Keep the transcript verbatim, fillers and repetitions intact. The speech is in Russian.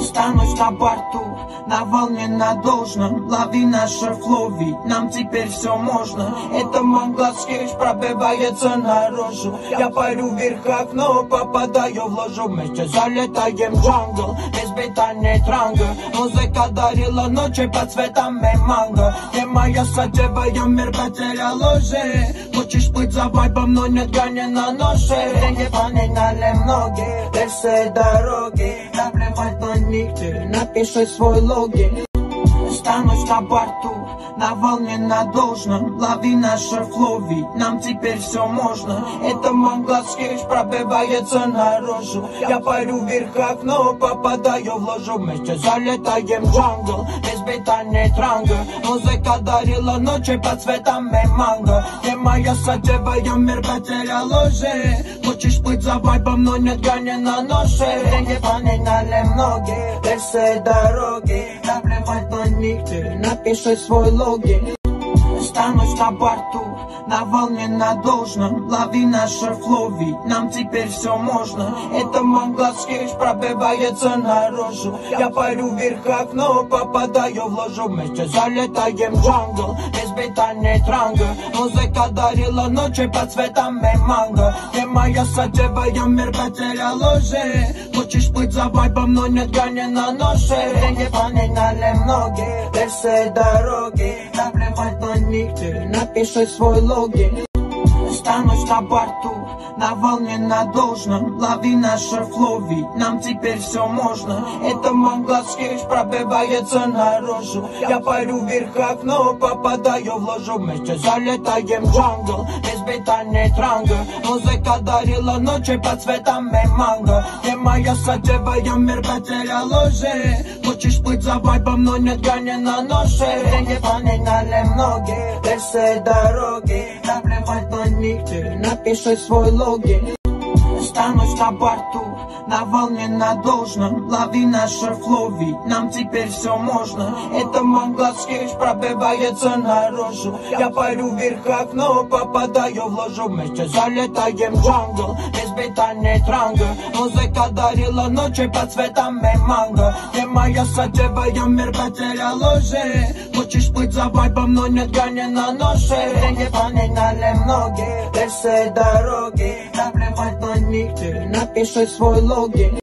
Останусь на борту, на волне, на должном. Лови наше флоу, ведь нам теперь все можно. Это монгольский пробивается наружу. Я парю вверх окно, попадаю в ложу. Вместе залетаем в джангл, без бита не транга. Музыка дарила ночи под цветами манго. Ты моя садевая, мир потерял уже. Хочешь плыть за вайбом, но нет гани на ноше. Деньги поменяли многие, ты все дороги. Наплевать на них, ты напиши свой логин. Останусь на борту, на волне, на должном. Лови наше флоу, ведь нам теперь все можно. Это монгольский пробивается наружу. Я парю вверх окно, попадаю в ложу. Вместе залетаем в джангл, без бита не транга. Музыка дарила ночи под цветами манго. Ты моя садевая, мир потерял уже. Хочешь плыть за вайбом, но нет гани на ноше. Деньги поменяли многие, ты все дороги. Наплевать на них, ты напиши свой логин. Останусь на борту, на волне, на должном. Лови наше флоу, ведь нам теперь все можно. Это монгольский пробивается наружу. Я парю вверх окно, попадаю в ложу. Вместе залетаем в джангл, без бита не транга. Музыка дарила ночи под цветами манго. Ты моя садевая, мир потерял уже. Хочешь плыть за вайбом, но нет гани на ноше. Деньги поменяли многие, ты все дороги. Наплевать на них, ты напиши свой логин. Останусь на борту, на волне, на должном. Лови наше флоу, ведь нам теперь все можно. Это монгольский пробивается наружу. Я парю вверх окно, попадаю в ложу. Вместе залетаем в джангл, без бита не транга. Музыка дарила ночи под цветами манго. Ты моя садевая, мир потерял уже. Хочешь плыть за вайбом, но нет гани на ноше. Деньги поменяли многие, ты все дороги. Наплевать на них, ты напиши свой логин. Останусь на борту, на волне, на должном. Лови наше флоу, ведь нам теперь все можно. Это монгольский пробивается наружу. Я парю вверх окно, попадаю в ложу. Вместе залетаем в джангл, без бита не транга. Музыка дарила ночи под цветами манго. Ты моя садевая, мир потерял уже. Хочешь плыть за вайбом, но нет гани на ноше. Деньги поменяли многие, ты все дороги. Наплевать на них, ты напиши свой логин.